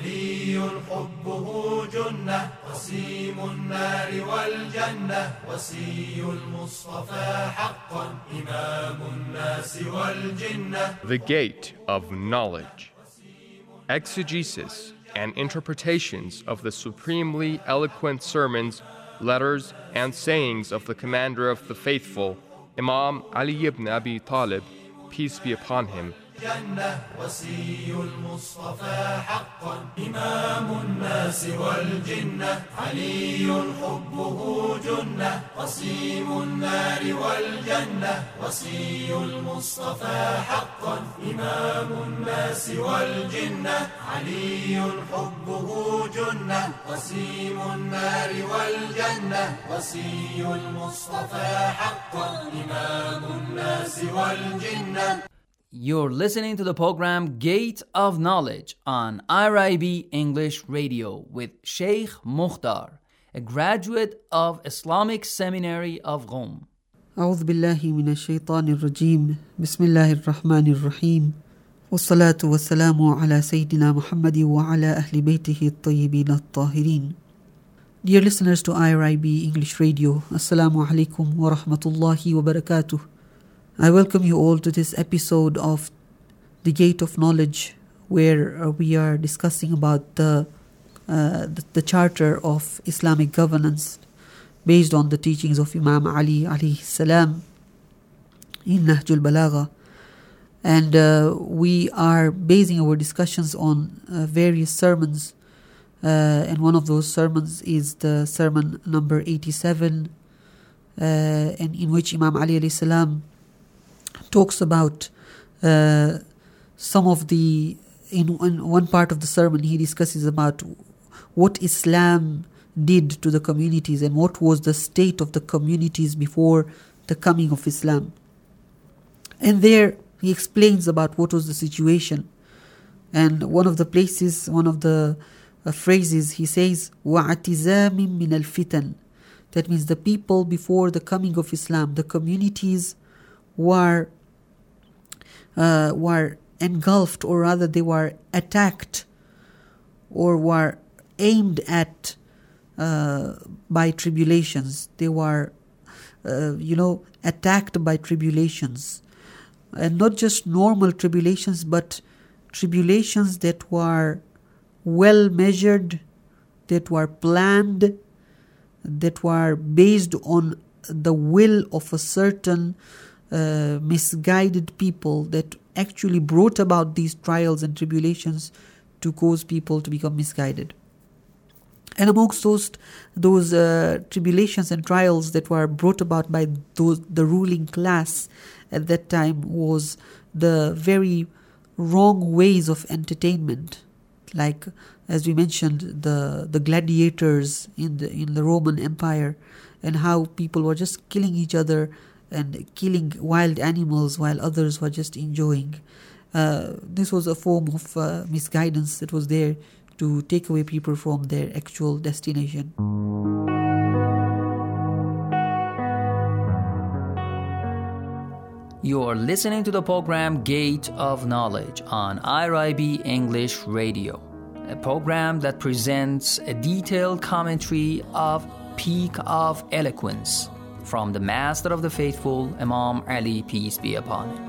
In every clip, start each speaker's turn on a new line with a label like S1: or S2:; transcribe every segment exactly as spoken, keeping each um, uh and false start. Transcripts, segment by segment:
S1: علي حبه جنة قسيم النار والجنة وصي المصطفى حقا إمام الناس والجنة.
S2: The Gate of Knowledge. Exegesis and interpretations of the supremely eloquent sermons, letters, and sayings of the Commander of the Faithful, Imam Ali ibn Abi Talib, peace be upon him.
S1: جنة وصي المصطفى حقا إمام الناس والجنة علي حبه جنة قسيم النار والجنة وصي المصطفى حقا إمام الناس والجنة علي حبه جنة قسيم النار والجنة وصي المصطفى حقا إمام الناس والجنة.
S3: You're listening to the program Gate of Knowledge on I R I B English Radio with Sheikh Mukhtar, a graduate of Islamic Seminary of Qom.
S4: أعوذ بالله من الشيطان الرجيم بسم الله الرحمن الرحيم والصلاة والسلام على سيدنا محمد وعلى أهل بيته الطيبين الطاهرين. Dear listeners to I R I B English Radio, Assalamu alaikum wa rahmatullahi wa barakatuh. I welcome you all to this episode of The Gate of Knowledge, where uh, we are discussing about the, uh, the the charter of Islamic governance based on the teachings of Imam Ali alayhi salam in Nahjul Balagha. And uh, we are basing our discussions on uh, various sermons. Uh, and one of those sermons is the sermon number eighty-seven, uh, and in which Imam Ali alayhi salam talks about uh, some of the, in, in one part of the sermon he discusses about what Islam did to the communities and what was the state of the communities before the coming of Islam. And there he explains about what was the situation. And one of the places, one of the uh, phrases, he says, وَاعْتِزَامٍ مِّنَ الْفِتَنِ. That means the people before the coming of Islam, the communities were uh, were engulfed, or rather they were attacked or were aimed at uh, by tribulations. They were, uh, you know, attacked by tribulations. And not just normal tribulations, but tribulations that were well measured, that were planned, that were based on the will of a certain uh, misguided people that actually brought about these trials and tribulations to cause people to become misguided. And amongst those those uh, tribulations and trials that were brought about by those, the ruling class at that time was the very wrong ways of entertainment, like, as we mentioned, the the gladiators in the in the Roman Empire, and how people were just killing each other and killing wild animals while others were just enjoying. Uh, this was a form of uh, misguidance that was there to take away people from their actual destination.
S3: You are listening to the program Gate of Knowledge on I R I B English Radio, a program that presents a detailed commentary of Peak of Eloquence from the Master of the Faithful, Imam Ali, peace be upon him.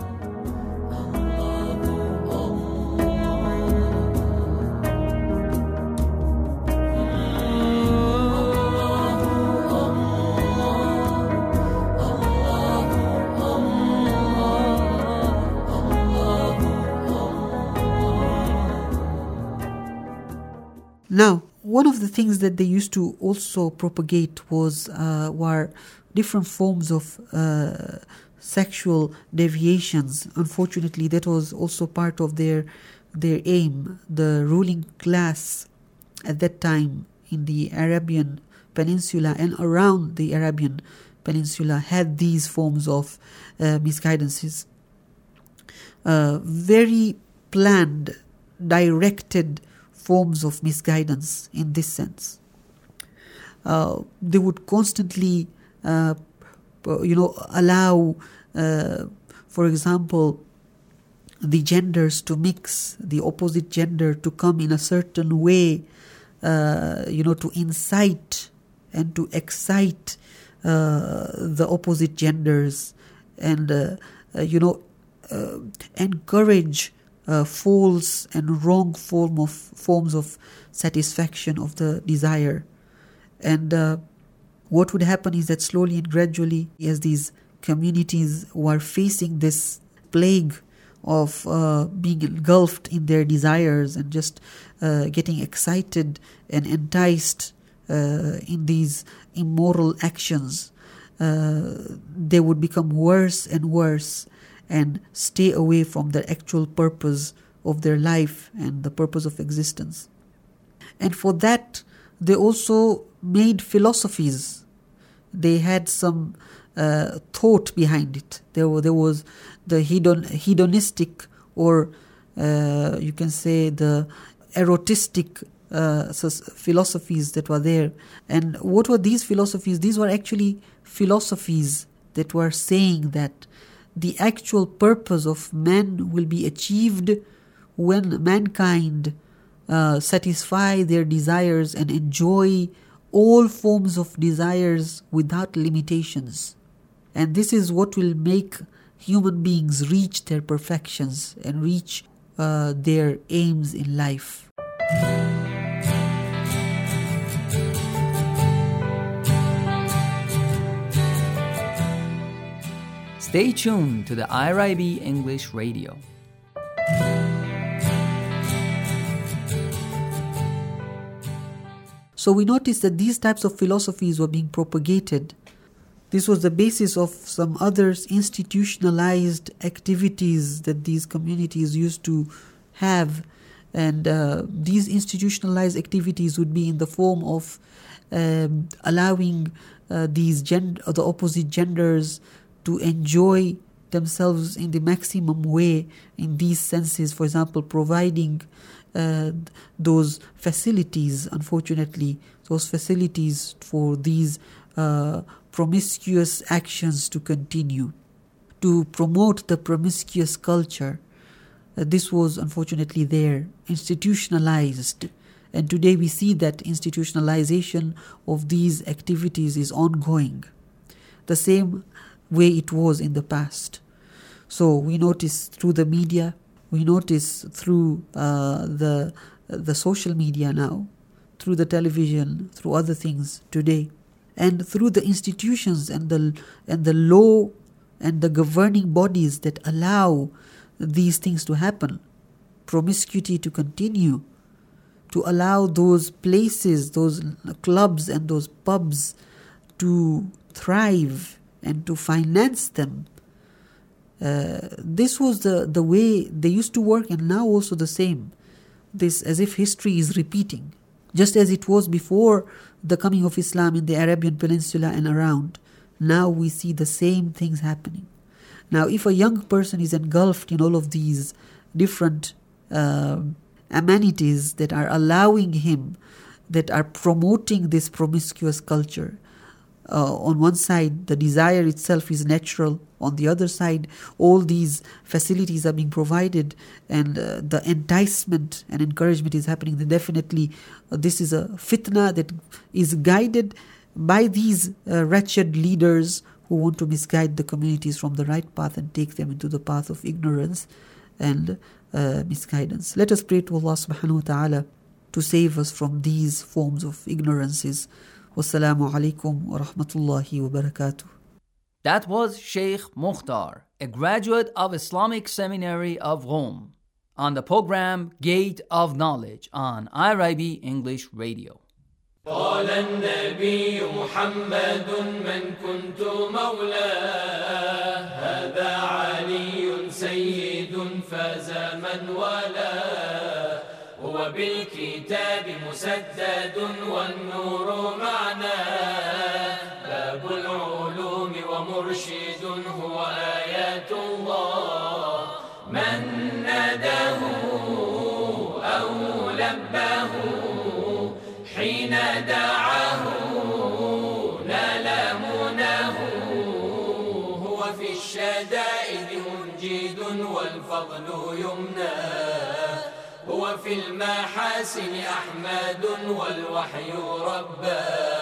S4: Now, one of the things that they used to also propagate was uh, were different forms of uh, sexual deviations. Unfortunately, that was also part of their their aim. The ruling class at that time in the Arabian Peninsula and around the Arabian Peninsula had these forms of uh, misguidances. Uh, very planned, directed forms of misguidance in this sense. Uh, they would constantly, uh, you know, allow, uh, for example, the genders to mix, the opposite gender to come in a certain way, uh, you know, to incite and to excite uh, the opposite genders, and, uh, uh, you know, uh, encourage uh, false and wrong form of forms of satisfaction of the desire. And uh, what would happen is that slowly and gradually, as these communities were facing this plague of uh, being engulfed in their desires and just uh, getting excited and enticed uh, in these immoral actions, uh, they would become worse and worse and stay away from the actual purpose of their life and the purpose of existence. And for that, they also made philosophies. They had some uh, thought behind it. There, were, there was the hedon, hedonistic, or uh, you can say the erotistic uh, philosophies that were there. And what were these philosophies? These were actually philosophies that were saying that the actual purpose of man will be achieved when mankind uh, satisfy their desires and enjoy all forms of desires without limitations. And this is what will make human beings reach their perfections and reach uh, their aims in life.
S3: Stay tuned to the I R I B English Radio.
S4: So we noticed that these types of philosophies were being propagated. This was the basis of some other institutionalized activities that these communities used to have. And uh, these institutionalized activities would be in the form of um, allowing uh, these gender, the opposite genders to enjoy themselves in the maximum way in these senses. For example, providing uh, those facilities, unfortunately, those facilities for these uh, promiscuous actions to continue, to promote the promiscuous culture. Uh, this was unfortunately there, institutionalized. And today we see that institutionalization of these activities is ongoing, the same way it was in the past. So we notice through the media, we notice through uh, the the social media now, through the television, through other things today, and through the institutions and the and the law and the governing bodies that allow these things to happen, promiscuity to continue, to allow those places, those clubs and those pubs to thrive and to finance them. Uh, this was the, the way they used to work, and now also the same. This as if history is repeating. Just as it was before the coming of Islam in the Arabian Peninsula and around, now we see the same things happening. Now, if a young person is engulfed in all of these different uh, amenities that are allowing him, that are promoting this promiscuous culture, uh, on one side, the desire itself is natural. On the other side, all these facilities are being provided, and uh, the enticement and encouragement is happening. Then definitely, uh, this is a fitna that is guided by these uh, wretched leaders who want to misguide the communities from the right path and take them into the path of ignorance and uh, misguidance. Let us pray to Allah subhanahu wa ta'ala to save us from these forms of ignorances. Wassalamu alaikum wa rahmatullahi wa barakatuh.
S3: That was Sheikh Mukhtar, a graduate of Islamic Seminary of Rome, on the program Gate of Knowledge on I R I B English Radio.
S1: قال النبي محمد من كنت مولاه هذا علي سيد فاز من والاه هو بالكتاب مسدد والنور معناه باب العلوم ومرشد هو آيات الله من ناداه أو لباه حين دعاه نال مناه هو في الشدائد منجد والفرح والفضل يمناه. هو في المحاسن أحمد والوحي رباه.